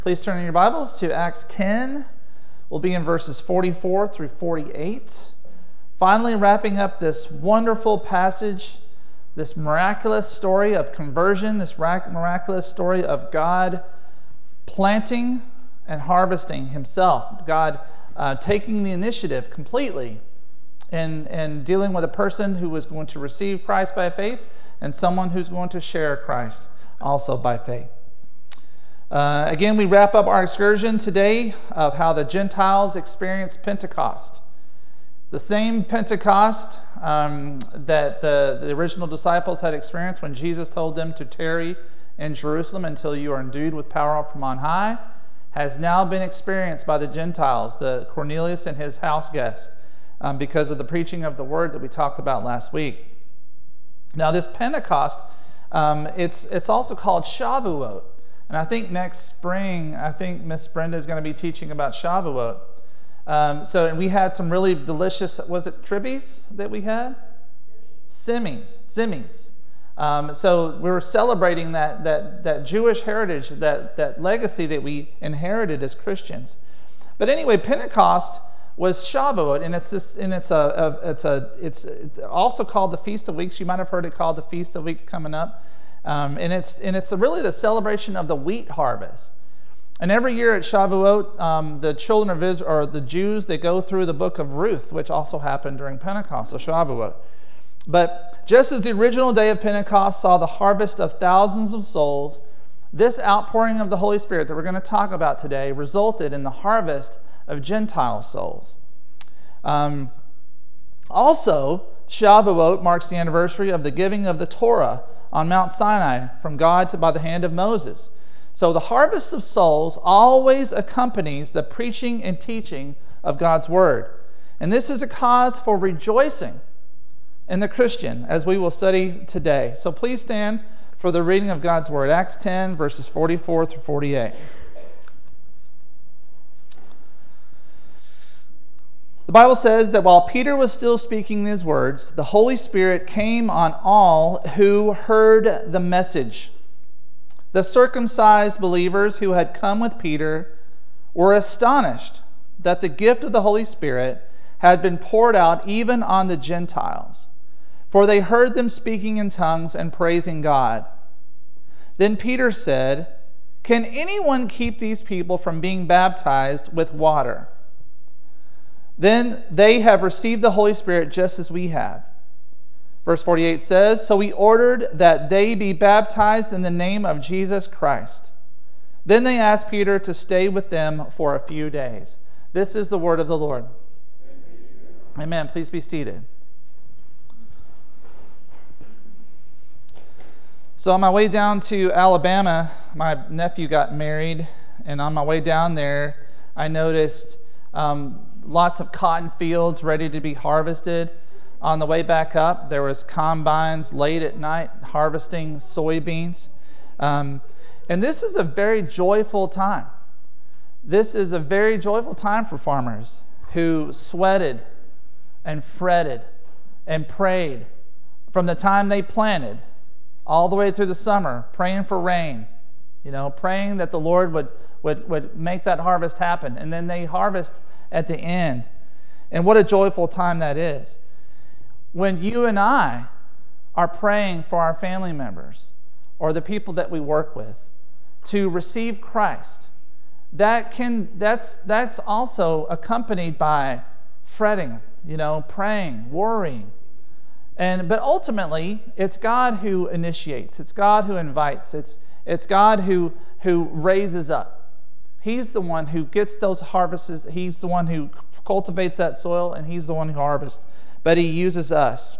Please turn in your Bibles to Acts 10. We'll be in verses 44 through 48. Finally wrapping up this wonderful passage, this miraculous story of conversion, this miraculous story of God planting and harvesting himself. God taking the initiative completely and dealing with a person who was going to receive Christ by faith and someone who's going to share Christ also by faith. Again, we wrap up our excursion today of how the Gentiles experienced Pentecost. The same Pentecost that the original disciples had experienced when Jesus told them to tarry in Jerusalem until you are endued with power from on high, has now been experienced by the Gentiles, the Cornelius and his house guests, because of the preaching of the word that we talked about last week. Now, this Pentecost, it's also called Shavuot. And I think next spring, Miss Brenda is going to be teaching about Shavuot. And we had some really delicious, was it tribbies that we had? Zimmies. So we were celebrating that Jewish heritage, that legacy that we inherited as Christians. But anyway, Pentecost was Shavuot, and it's also called the Feast of Weeks. You might have heard it called the Feast of Weeks coming up. And it's really the celebration of the wheat harvest. And every year at Shavuot, the children of Israel, or the Jews, they go through the book of Ruth, which also happened during Pentecost, so Shavuot. But just as the original day of Pentecost saw the harvest of thousands of souls, this outpouring of the Holy Spirit that we're going to talk about today resulted in the harvest of Gentile souls. Also, Shavuot marks the anniversary of the giving of the Torah on Mount Sinai from God by the hand of Moses. So the harvest of souls always accompanies the preaching and teaching of God's word. And this is a cause for rejoicing in the Christian, as we will study today. So please stand for the reading of God's word. Acts 10, verses 44 through 48. The Bible says that while Peter was still speaking these words, the Holy Spirit came on all who heard the message. The circumcised believers who had come with Peter were astonished that the gift of the Holy Spirit had been poured out even on the Gentiles, for they heard them speaking in tongues and praising God. Then Peter said, "Can anyone keep these people from being baptized with water? Then they have received the Holy Spirit just as we have." Verse 48 says, "So he ordered that they be baptized in the name of Jesus Christ. Then they asked Peter to stay with them for a few days." This is the word of the Lord. Amen. Please be seated. So on my way down to Alabama, my nephew got married, and on my way down there, I noticed lots of cotton fields ready to be harvested. On the way back up, there was combines late at night harvesting soybeans. And this is a very joyful time. This is a very joyful time for farmers who sweated and fretted and prayed from the time they planted all the way through the summer, praying for rain, praying that the Lord would make that harvest happen. And then they harvest at the end. And what a joyful time that is. When you and I are praying for our family members or the people that we work with to receive Christ, that's also accompanied by fretting, praying, worrying. But ultimately, it's God who initiates. It's God who invites. It's God who raises up. He's the one who gets those harvests. He's the one who cultivates that soil, and he's the one who harvests. But he uses us.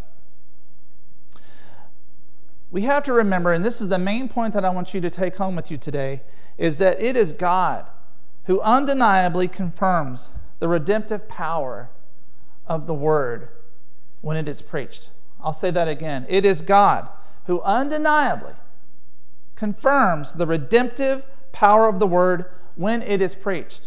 We have to remember, and this is the main point that I want you to take home with you today, is that it is God who undeniably confirms the redemptive power of the word when it is preached. I'll say that again. It is God who undeniably confirms the redemptive power of the word when it is preached.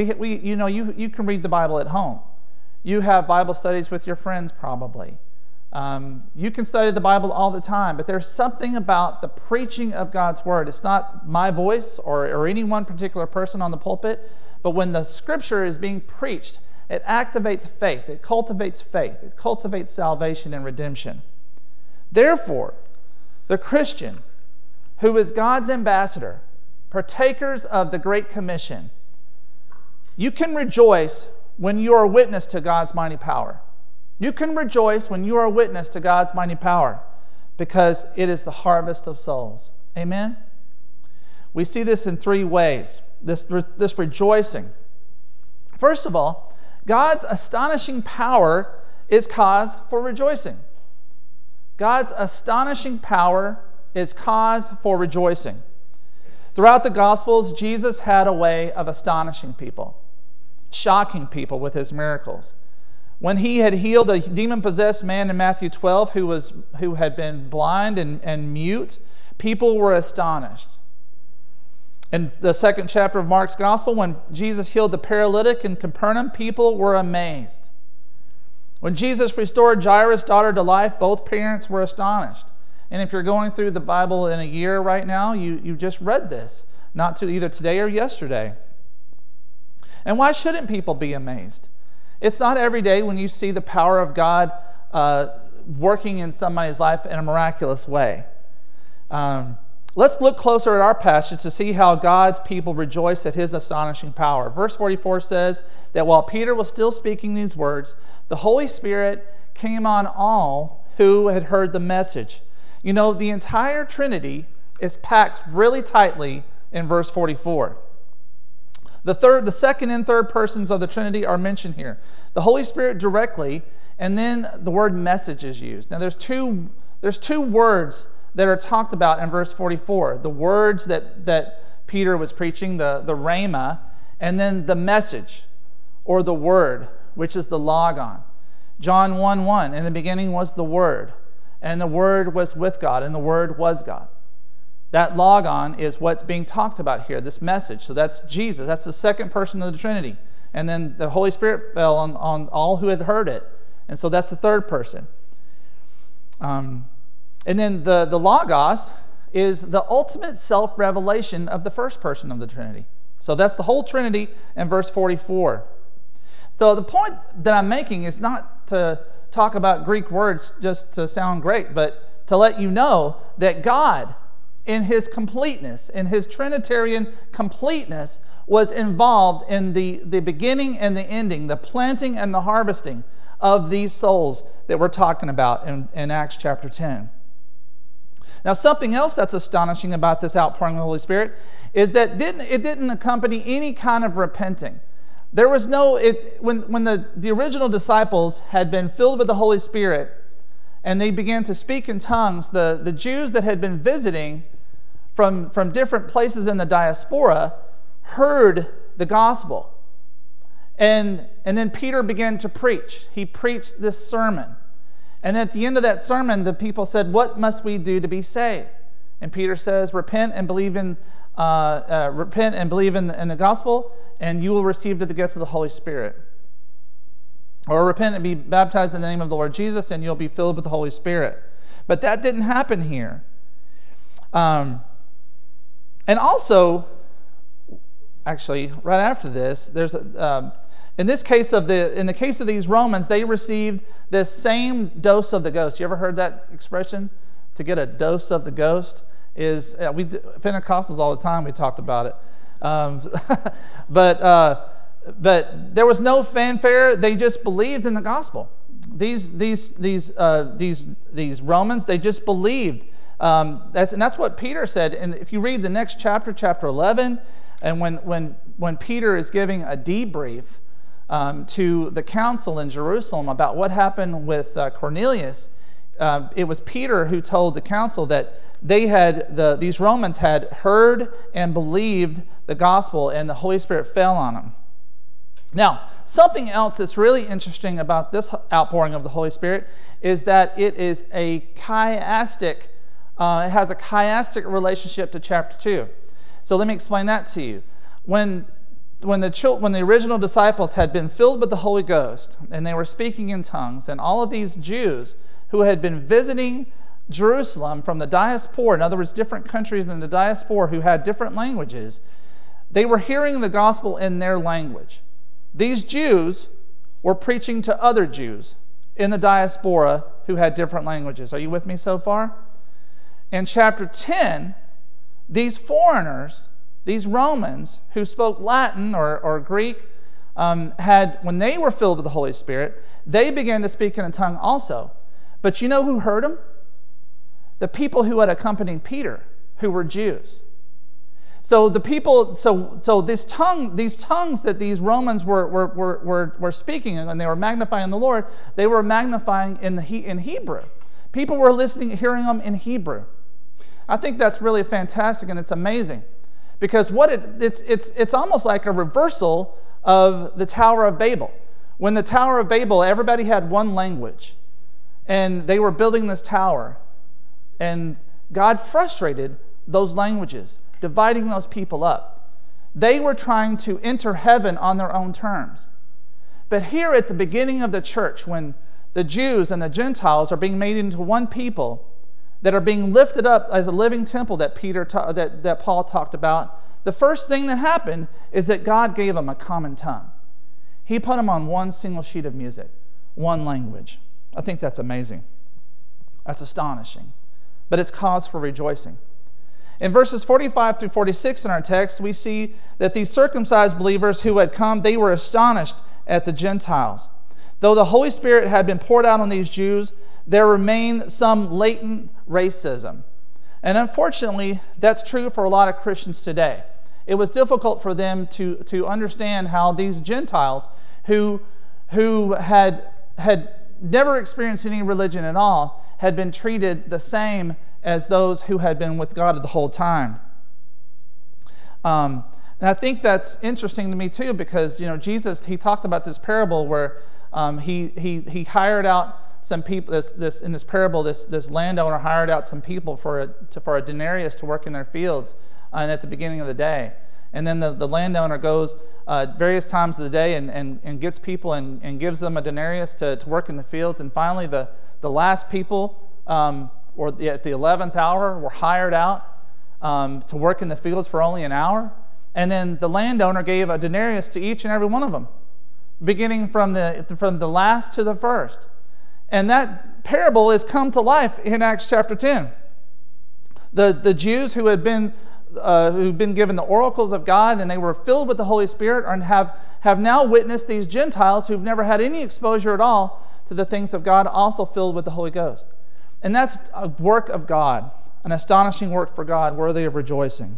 You can read the Bible at home. You have Bible studies with your friends probably. You can study the Bible all the time, but there's something about the preaching of God's Word. It's not my voice or any one particular person on the pulpit, but when the Scripture is being preached, it activates faith. It cultivates faith. It cultivates salvation and redemption. Therefore, the Christian, who is God's ambassador, partakers of the Great Commission, you can rejoice when you are a witness to God's mighty power. You can rejoice when you are a witness to God's mighty power, because it is the harvest of souls. Amen? We see this in three ways, this rejoicing. First of all, God's astonishing power is cause for rejoicing. God's astonishing power is cause for rejoicing. Throughout the Gospels, Jesus had a way of astonishing people, shocking people with his miracles. When he had healed a demon-possessed man in Matthew 12 who had been blind and mute, people were astonished. In the second chapter of Mark's Gospel, when Jesus healed the paralytic in Capernaum, people were amazed. When Jesus restored Jairus' daughter to life, both parents were astonished. And if you're going through the Bible in a year right now, you just read this, not to either today or yesterday. And why shouldn't people be amazed? It's not every day when you see the power of God working in somebody's life in a miraculous way. Let's look closer at our passage to see how God's people rejoice at his astonishing power. Verse 44 says that while Peter was still speaking these words, the Holy Spirit came on all who had heard the message. You know, the entire Trinity is packed really tightly in verse 44. The second and third persons of the Trinity are mentioned here. The Holy Spirit directly, and then the word message is used. Now there's two words that are talked about in verse 44. The words that Peter was preaching, the rhema, and then the message, or the word, which is the logon. John 1:1, in the beginning was the Word, and the Word was with God, and the Word was God. That logon is what's being talked about here, this message. So that's Jesus. That's the second person of the Trinity. And then the Holy Spirit fell on all who had heard it. And so that's the third person. And then the Logos is the ultimate self-revelation of the first person of the Trinity. So that's the whole Trinity in verse 44. So the point that I'm making is not to talk about Greek words just to sound great, but to let you know that God, in his completeness, in his Trinitarian completeness, was involved in the beginning and the ending, the planting and the harvesting of these souls that we're talking about in Acts chapter 10. Now, something else that's astonishing about this outpouring of the Holy Spirit is that it didn't accompany any kind of repenting. There was when the original disciples had been filled with the Holy Spirit and they began to speak in tongues, the Jews that had been visiting from different places in the diaspora heard the gospel. And then Peter began to preach. He preached this sermon. And at the end of that sermon, the people said, "What must we do to be saved?" And Peter says, repent and believe in the gospel, and you will receive the gift of the Holy Spirit. Or repent and be baptized in the name of the Lord Jesus, and you'll be filled with the Holy Spirit. But that didn't happen here. And also, actually, right after this, there's in the case of these Romans, they received this same dose of the ghost. You ever heard that expression? To get a dose of the ghost is Pentecostals all the time. We talked about it, but there was no fanfare. They just believed in the gospel. These Romans, they just believed. That's what Peter said. And if you read the next chapter, chapter 11, and when Peter is giving a debrief to the council in Jerusalem about what happened with Cornelius, it was Peter who told the council that these Romans had heard and believed the gospel, and the Holy Spirit fell on them. Now, something else that's really interesting about this outpouring of the Holy Spirit is that it is a chiastic. It has a chiastic relationship to chapter 2. So let me explain that to you. When the original disciples had been filled with the Holy Ghost and they were speaking in tongues, and all of these Jews who had been visiting Jerusalem from the diaspora, in other words, different countries in the diaspora who had different languages, they were hearing the gospel in their language. These Jews were preaching to other Jews in the diaspora who had different languages. Are you with me so far? In chapter 10, these foreigners, these Romans who spoke Latin or Greek, when they were filled with the Holy Spirit, they began to speak in a tongue also. But you know who heard them? The people who had accompanied Peter, who were Jews. So the people, so these tongues that these Romans were speaking, and they were magnifying the Lord, they were magnifying in Hebrew. People were listening, hearing them in Hebrew. I think that's really fantastic, and it's amazing, because it's almost like a reversal of the Tower of Babel. When the Tower of Babel, everybody had one language, and they were building this tower, and God frustrated those languages, dividing those people up. They were trying to enter heaven on their own terms. But here at the beginning of the church, when the Jews and the Gentiles are being made into one people, that are being lifted up as a living temple that that Paul talked about, the first thing that happened is that God gave them a common tongue. He put them on one single sheet of music, one language. I think that's amazing. That's astonishing. But it's cause for rejoicing. In verses 45 through 46 in our text, we see that these circumcised believers who had come, they were astonished at the Gentiles. Though the Holy Spirit had been poured out on these Jews, there remained some latent racism. And unfortunately, that's true for a lot of Christians today. It was difficult for them to understand how these Gentiles who had never experienced any religion at all had been treated the same as those who had been with God the whole time. And I think that's interesting to me too, because Jesus, he talked about this parable where he hired out some people. In this parable, this landowner hired out some people for a denarius to work in their fields, and at the beginning of the day. And then the landowner goes various times of the day and gets people and gives them a denarius to work in the fields. And finally, the last people, or at the 11th hour, were hired out to work in the fields for only an hour. And then the landowner gave a denarius to each and every one of them, beginning from the last to the first. And that parable has come to life in Acts chapter 10. The Jews who've been given the oracles of God, and they were filled with the Holy Spirit, and have now witnessed these Gentiles who've never had any exposure at all to the things of God, also filled with the Holy Ghost. And that's a work of God, an astonishing work for God, worthy of rejoicing.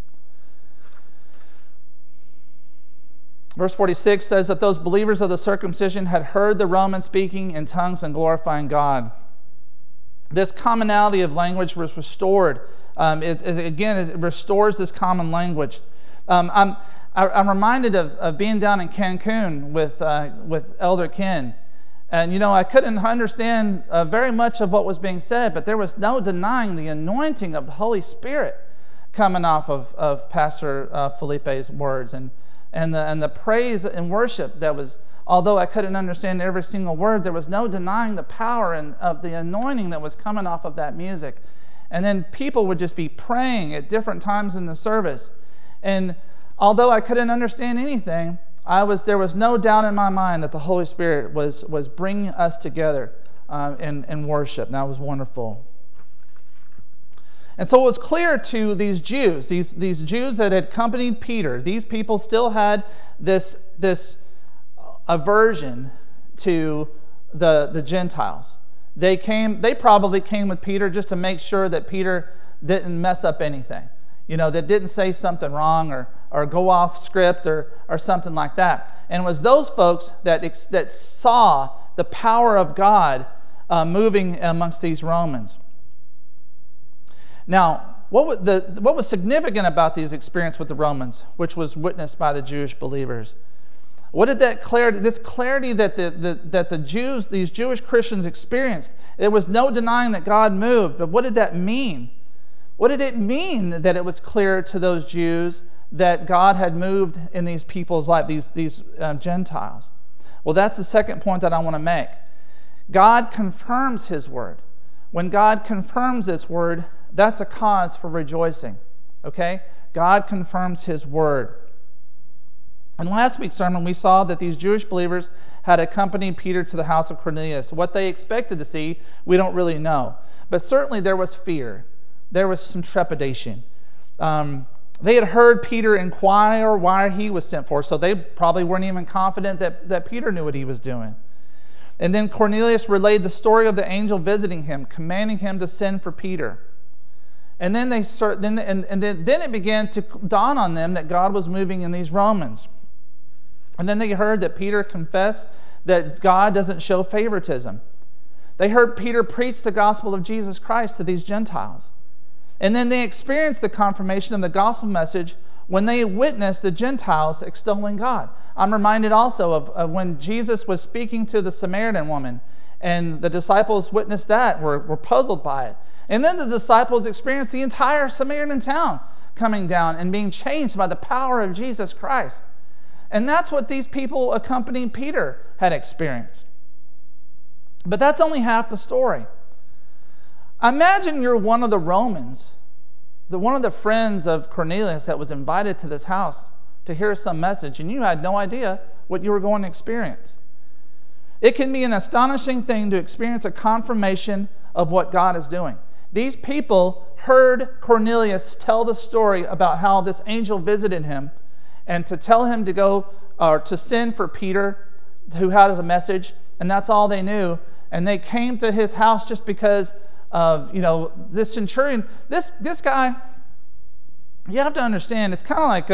Verse 46 says that those believers of the circumcision had heard the Romans speaking in tongues and glorifying God. This commonality of language was restored. It restores this common language. I'm reminded of being down in Cancun with Elder Ken. And, I couldn't understand very much of what was being said, but there was no denying the anointing of the Holy Spirit coming off of Pastor Felipe's words. And the praise and worship that was, although I couldn't understand every single word, there was no denying the power of the anointing that was coming off of that music. And then people would just be praying at different times in the service. And although I couldn't understand anything, there was no doubt in my mind that the Holy Spirit was bringing us together in worship. And that was wonderful. And so it was clear to these Jews, these Jews that had accompanied Peter, these people still had this aversion to the Gentiles. They probably came with Peter just to make sure that Peter didn't mess up anything, that didn't say something wrong or go off script or something like that. And it was those folks that saw the power of God moving amongst these Romans. Now, what was significant about these experiences with the Romans, which was witnessed by the Jewish believers? What did that clarity, this clarity that the Jews, these Jewish Christians experienced? There was no denying that God moved, but what did that mean? What did it mean that it was clear to those Jews that God had moved in these people's life, these Gentiles? Well, that's the second point that I want to make. God confirms his word. When God confirms his word, that's a cause for rejoicing. Okay? God confirms his word. In last week's sermon, we saw that these Jewish believers had accompanied Peter to the house of Cornelius. What they expected to see, we don't really know. But certainly there was fear. There was some trepidation. They had heard Peter inquire why he was sent for, so they probably weren't even confident that Peter knew what he was doing. And then Cornelius relayed the story of the angel visiting him, commanding him to send for Peter. And then then it began to dawn on them that God was moving in these Romans. And then they heard that Peter confessed that God doesn't show favoritism. They heard Peter preach the gospel of Jesus Christ to these Gentiles. And then they experienced the confirmation of the gospel message when they witnessed the Gentiles extolling God. I'm reminded also of when Jesus was speaking to the Samaritan woman, and the disciples witnessed that, were puzzled by it. And then the disciples experienced the entire Samaritan town coming down and being changed by the power of Jesus Christ. And that's what these people accompanying Peter had experienced. But that's only half the story. Imagine you're one of the Romans, one of the friends of Cornelius that was invited to this house to hear some message, and you had no idea what you were going to experience. It can be an astonishing thing to experience a confirmation of what God is doing. These people heard Cornelius tell the story about how this angel visited him, and to tell him to go or to send for Peter, who had a message, and that's all they knew. And they came to his house just because of, this centurion. This guy, you have to understand, it's kind of like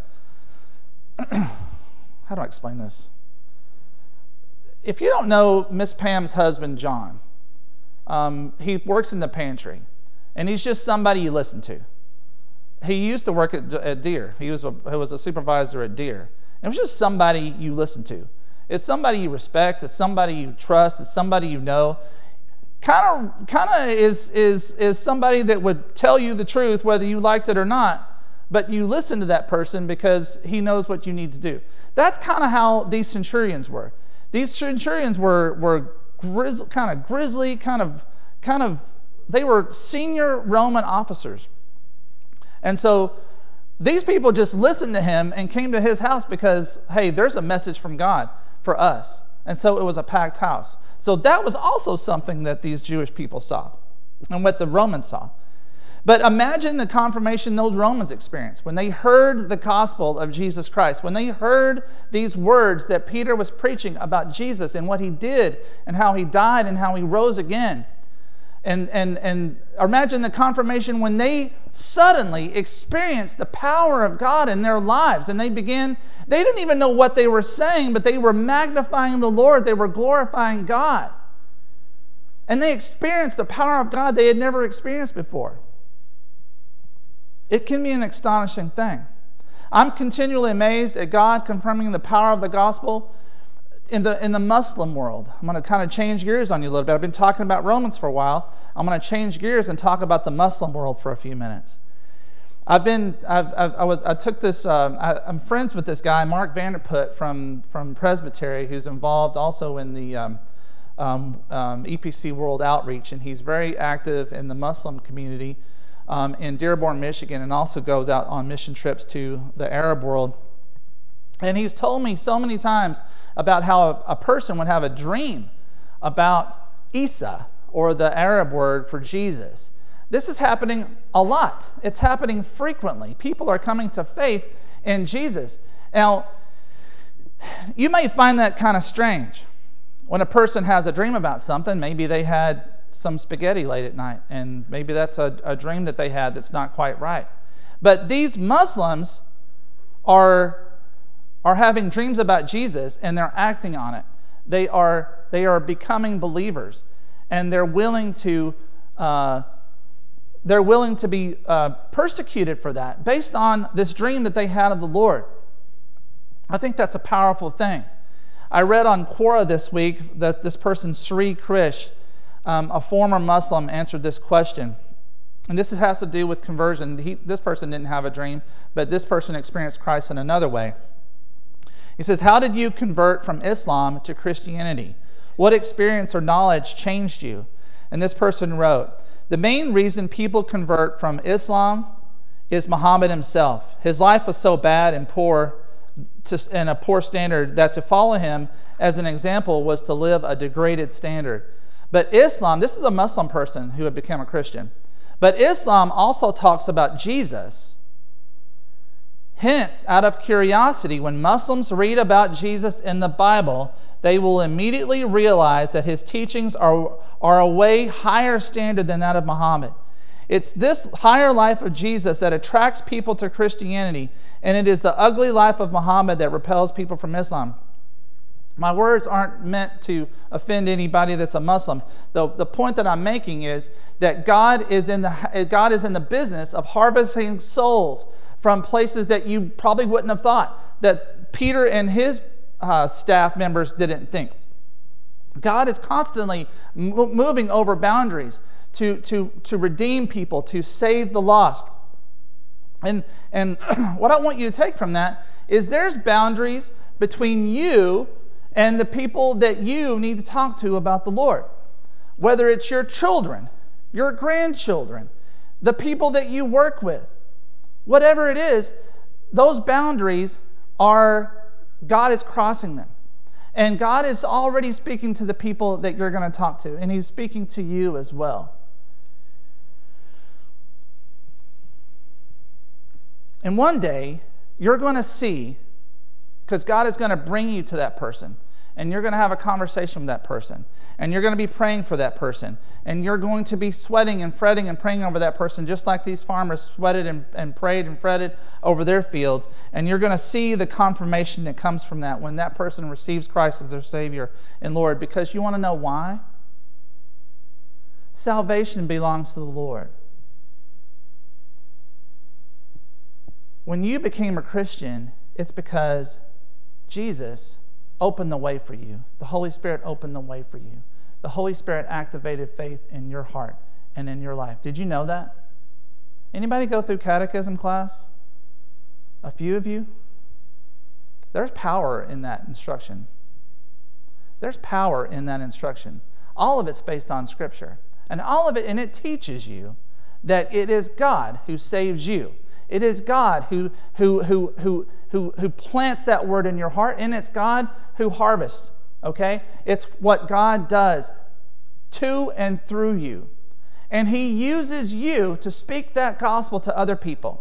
how do I explain this? If you don't know Miss Pam's husband, John, he works in the pantry, and he's just somebody you listen to. He used to work at Deere. He was a supervisor at Deere. It was just somebody you listen to. It's somebody you respect. It's somebody you trust. It's somebody you know. Kind of is somebody that would tell you the truth whether you liked it or not, but you listen to that person because he knows what you need to do. That's kind of how these centurions were. These centurions were grisly, they were senior Roman officers. And so these people just listened to him and came to his house because, hey, there's a message from God for us. And so it was a packed house. So that was also something that these Jewish people saw and what the Romans saw. But imagine the confirmation those Romans experienced when they heard the gospel of Jesus Christ, when they heard these words that Peter was preaching about Jesus and what he did and how he died and how he rose again. And imagine the confirmation when they suddenly experienced the power of God in their lives. And they didn't even know what they were saying, but they were magnifying the Lord. They were glorifying God. And they experienced the power of God they had never experienced before. It can be an astonishing thing. I'm continually amazed at God confirming the power of the gospel in the Muslim world. I'm going to kind of change gears on you a little bit. I've been talking about Romans for a while. I'm going to change gears and talk about the Muslim world for a few minutes. I'm friends with this guy, Mark Vanderput from Presbytery, who's involved also in the EPC World Outreach, and he's very active in the Muslim community in Dearborn, Michigan, and also goes out on mission trips to the Arab world. And he's told me so many times about how a person would have a dream about Isa, or the Arab word for Jesus. This is happening a lot. It's happening frequently. People are coming to faith in Jesus. Now, you may find that kind of strange. When a person has a dream about something, maybe they had some spaghetti late at night, and maybe that's a dream that they had that's not quite right. But these Muslims are having dreams about Jesus, and they're acting on it. They are becoming believers, and they're willing to be persecuted for that based on this dream that they had of the Lord. I think that's a powerful thing. I read on Quora this week that this person, Sri Krish, a former Muslim, answered this question. And this has to do with conversion. This person didn't have a dream, but this person experienced Christ in another way. He says, "How did you convert from Islam to Christianity? What experience or knowledge changed you? And this person wrote, the main reason people convert from Islam is Muhammad himself. His life was so bad and poor, and a poor standard, that to follow him as an example was to live a degraded standard. But Islam, this is a Muslim person who had become a Christian, but Islam also talks about Jesus. Hence, out of curiosity, when Muslims read about Jesus in the Bible, they will immediately realize that his teachings are a way higher standard than that of Muhammad. It's this higher life of Jesus that attracts people to Christianity, and it is the ugly life of Muhammad that repels people from Islam. My words aren't meant to offend anybody that's a Muslim. The point that I'm making is that God is in the business of harvesting souls from places that you probably wouldn't have thought, that Peter and his staff members didn't think. God is constantly moving over boundaries to redeem people, to save the lost. And what I want you to take from that is there's boundaries between you and the people that you need to talk to about the Lord. Whether it's your children, your grandchildren, the people that you work with, whatever it is, those boundaries are, God is crossing them. And God is already speaking to the people that you're going to talk to, and he's speaking to you as well. And one day, you're going to see, because God is going to bring you to that person, and you're going to have a conversation with that person, and you're going to be praying for that person, and you're going to be sweating and fretting and praying over that person, just like these farmers sweated and prayed and fretted over their fields. And you're going to see the confirmation that comes from that when that person receives Christ as their Savior and Lord. Because you want to know why? Salvation belongs to the Lord. When you became a Christian, it's because Jesus opened the way for you. The Holy Spirit opened the way for you. The Holy Spirit activated faith in your heart and in your life. Did you know that? Anybody go through catechism class? A few of you? There's power in that instruction. There's power in that instruction. All of it's based on Scripture. And all of it, and it teaches you that it is God who saves you. It is God who plants that word in your heart, and it's God who harvests, okay? It's what God does to and through you. And he uses you to speak that gospel to other people.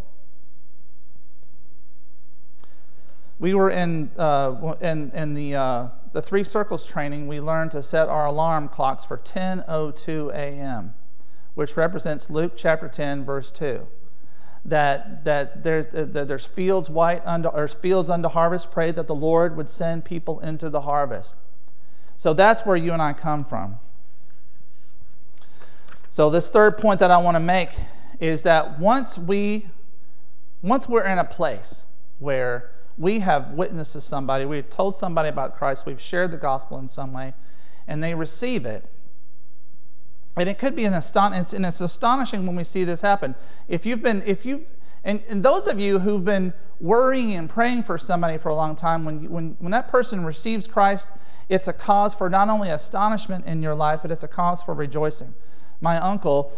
We were in the Three Circles training, we learned to set our alarm clocks for 10:02 a.m., which represents Luke chapter 10, verse 2. That there's fields unto harvest. Pray that the Lord would send people into the harvest. So that's where you and I come from. So this third point that I want to make is that once we're in a place where we have witnessed to somebody, we've told somebody about Christ, we've shared the gospel in some way, and they receive it. And it could be it's astonishing when we see this happen. And those of you who've been worrying and praying for somebody for a long time, when that person receives Christ, it's a cause for not only astonishment in your life, but it's a cause for rejoicing. My uncle,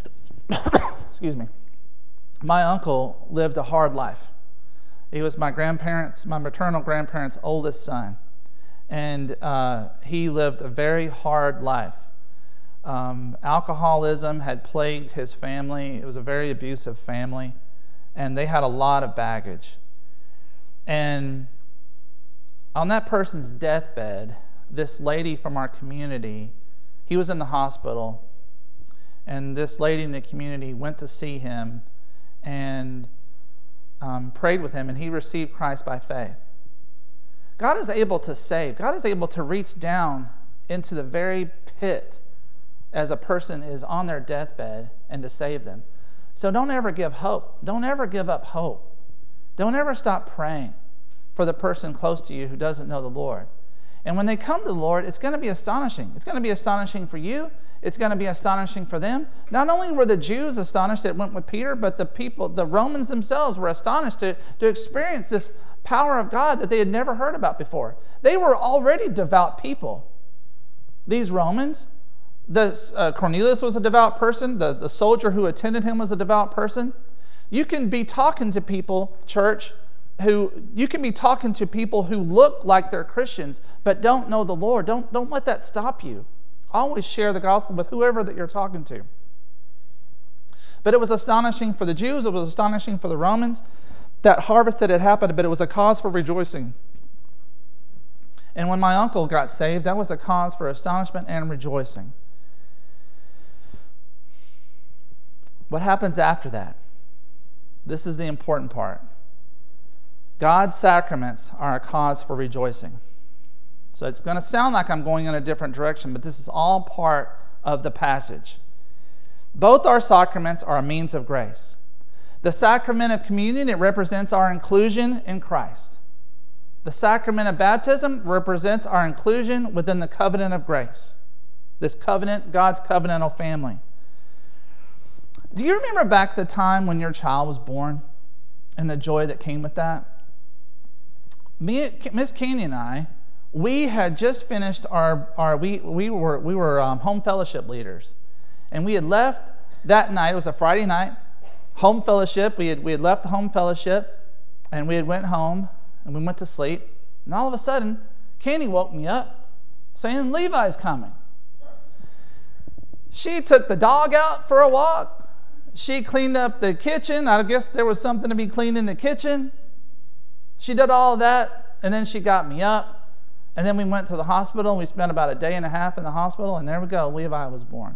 my uncle lived a hard life. He was my maternal grandparents' oldest son, and he lived a very hard life. Alcoholism had plagued his family. It was a very abusive family, and they had a lot of baggage. And on that person's deathbed, this lady from our community, he was in the hospital, and this lady in the community went to see him and prayed with him, and he received Christ by faith. God is able to save. God is able to reach down into the very pit as a person is on their deathbed and to save them. So don't ever give hope. Don't ever give up hope. Don't ever stop praying for the person close to you who doesn't know the Lord. And when they come to the Lord, it's going to be astonishing. It's going to be astonishing for you. It's going to be astonishing for them. Not only were the Jews astonished that went with Peter, but the Romans themselves were astonished to experience this power of God that they had never heard about before. They were already devout people. These Romans, Cornelius was a devout person. The soldier who attended him was a devout person. You can be talking to people, church, who look like they're Christians but don't know the Lord. Don't let that stop you. Always share the gospel with whoever that you're talking to. But it was astonishing for the Jews. It was astonishing for the Romans. That harvest that had happened, but it was a cause for rejoicing. And when my uncle got saved, that was a cause for astonishment and rejoicing. What happens after that? This is the important part. God's sacraments are a cause for rejoicing. So it's going to sound like I'm going in a different direction, but this is all part of the passage. Both our sacraments are a means of grace. The sacrament of communion, it represents our inclusion in Christ. The sacrament of baptism represents our inclusion within the covenant of grace. This covenant, God's covenantal family. Do you remember back the time when your child was born and the joy that came with that? Miss Candy and I, we had just finished we were home fellowship leaders, and we had left that night. It was a Friday night, home fellowship. We had left the home fellowship, and we had went home, and we went to sleep. And all of a sudden, Candy woke me up, saying Levi's coming. She took the dog out for a walk. She cleaned up the kitchen. I guess there was something to be cleaned in the kitchen. She did all of that, and then she got me up. And then we went to the hospital. We spent about a day and a half in the hospital, and there we go. Levi was born.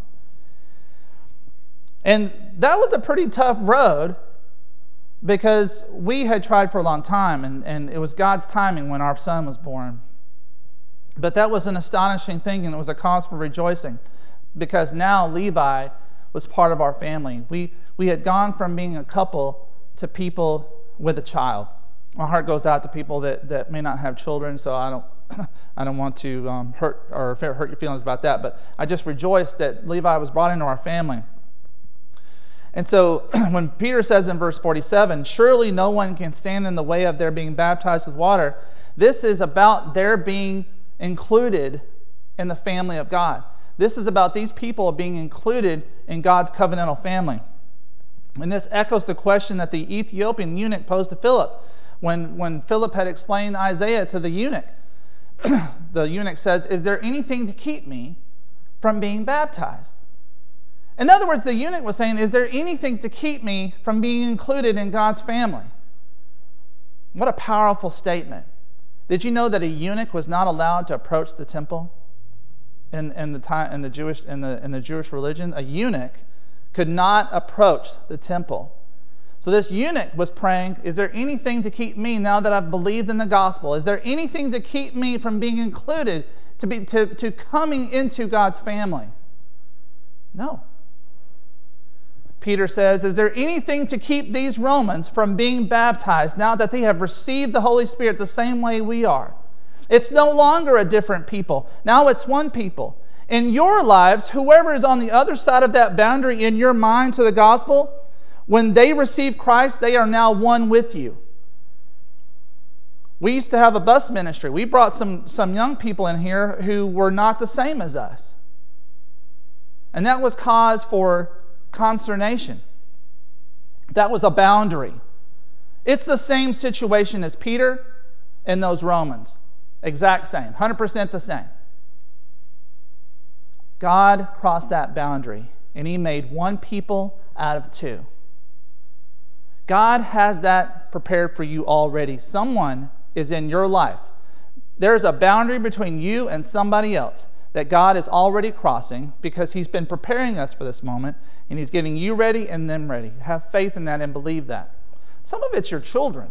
And that was a pretty tough road because we had tried for a long time, and it was God's timing when our son was born. But that was an astonishing thing, and it was a cause for rejoicing because now Levi was part of our family. We had gone from being a couple to people with a child. My heart goes out to people that may not have children, so I don't want to hurt your feelings about that. But I just rejoice that Levi was brought into our family. And so when Peter says in verse 47, surely no one can stand in the way of their being baptized with water, this is about their being included in the family of God. This is about these people being included in God's covenantal family. And this echoes the question that the Ethiopian eunuch posed to Philip. When Philip had explained Isaiah to the eunuch, the eunuch says, is there anything to keep me from being baptized? In other words, the eunuch was saying, is there anything to keep me from being included in God's family? What a powerful statement. Did you know that a eunuch was not allowed to approach the temple in the Jewish religion? A eunuch could not approach the temple. So this eunuch was praying, is there anything to keep me now that I've believed in the gospel? Is there anything to keep me from being included, to coming into God's family? No. Peter says, is there anything to keep these Romans from being baptized now that they have received the Holy Spirit the same way we are? It's no longer a different people. Now it's one people. In your lives, whoever is on the other side of that boundary in your mind to the gospel, when they receive Christ, they are now one with you. We used to have a bus ministry. We brought some young people in here who were not the same as us. And that was cause for consternation. That was a boundary. It's the same situation as Peter and those Romans. Exact same. 100% the same. God crossed that boundary, and He made one people out of two. God has that prepared for you already. Someone is in your life. There's a boundary between you and somebody else that God is already crossing because He's been preparing us for this moment, and He's getting you ready and them ready. Have faith in that and believe that. Some of it's your children.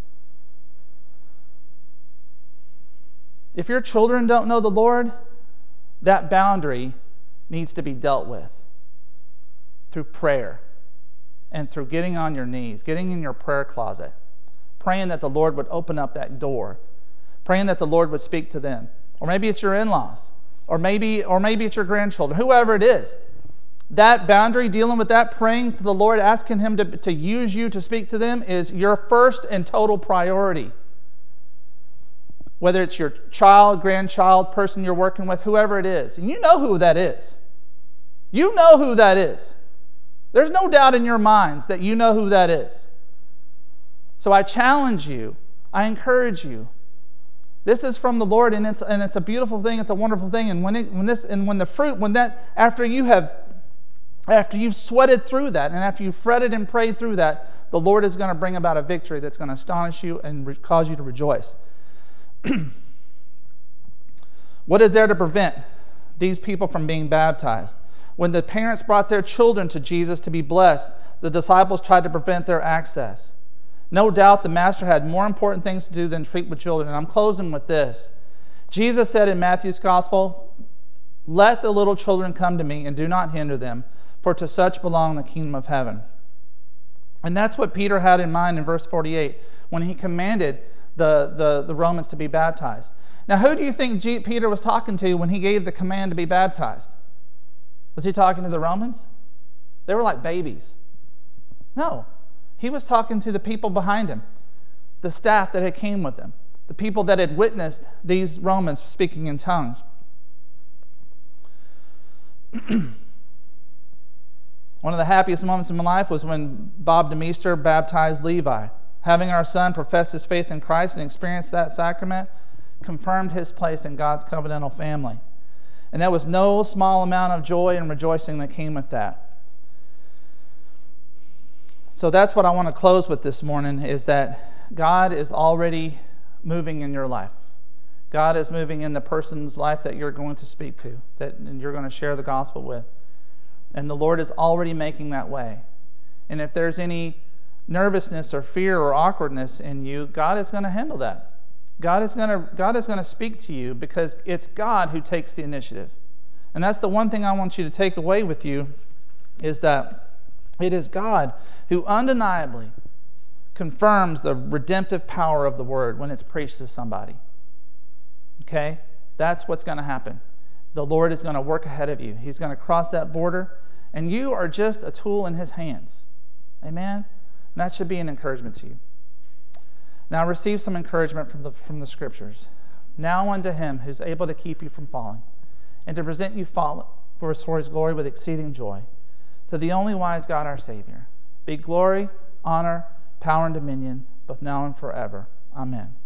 If your children don't know the Lord, that boundary needs to be dealt with through prayer and through getting on your knees, getting in your prayer closet, praying that the Lord would open up that door, praying that the Lord would speak to them. Or maybe it's your in-laws, or maybe it's your grandchildren, whoever it is. That boundary, dealing with that, praying to the Lord, asking Him to use you to speak to them is your first and total priority. Whether it's your child, grandchild, person you're working with, whoever it is. And you know who that is. You know who that is. There's no doubt in your minds that you know who that is. So I challenge you. I encourage you. This is from the Lord, and it's a beautiful thing. It's a wonderful thing. And after you've sweated through that, and after you've fretted and prayed through that, the Lord is going to bring about a victory that's going to astonish you and cause you to rejoice. What is there to prevent these people from being baptized? When the parents brought their children to Jesus to be blessed, the disciples tried to prevent their access. No doubt the master had more important things to do than treat with children. And I'm closing with this. Jesus said in Matthew's gospel, "Let the little children come to me and do not hinder them, for to such belong the kingdom of heaven." And that's what Peter had in mind in verse 48 when he commanded the Romans to be baptized. Now, who do you think Peter was talking to when he gave the command to be baptized? Was he talking to the Romans? They were like babies. No. He was talking to the people behind him, the staff that had came with him, the people that had witnessed these Romans speaking in tongues. One of the happiest moments in my life was when Bob DeMeester baptized Levi. Having our son profess his faith in Christ and experience that sacrament confirmed his place in God's covenantal family. And there was no small amount of joy and rejoicing that came with that. So that's what I want to close with this morning, is that God is already moving in your life. God is moving in the person's life that you're going to speak to, that you're going to share the gospel with. And the Lord is already making that way. And if there's any nervousness or fear or awkwardness in you, God is going to handle that. God is going to speak to you, because it's God who takes the initiative. And that's the one thing I want you to take away with you, is that it is God who undeniably confirms the redemptive power of the word when it's preached to somebody. Okay? That's what's going to happen. The Lord is going to work ahead of you. He's going to cross that border, and you are just a tool in his hands. Amen? And that should be an encouragement to you. Now receive some encouragement from the Scriptures. Now unto him who's able to keep you from falling, and to present you faultless for his glory with exceeding joy. To the only wise God our Savior, be glory, honor, power, and dominion, both now and forever. Amen.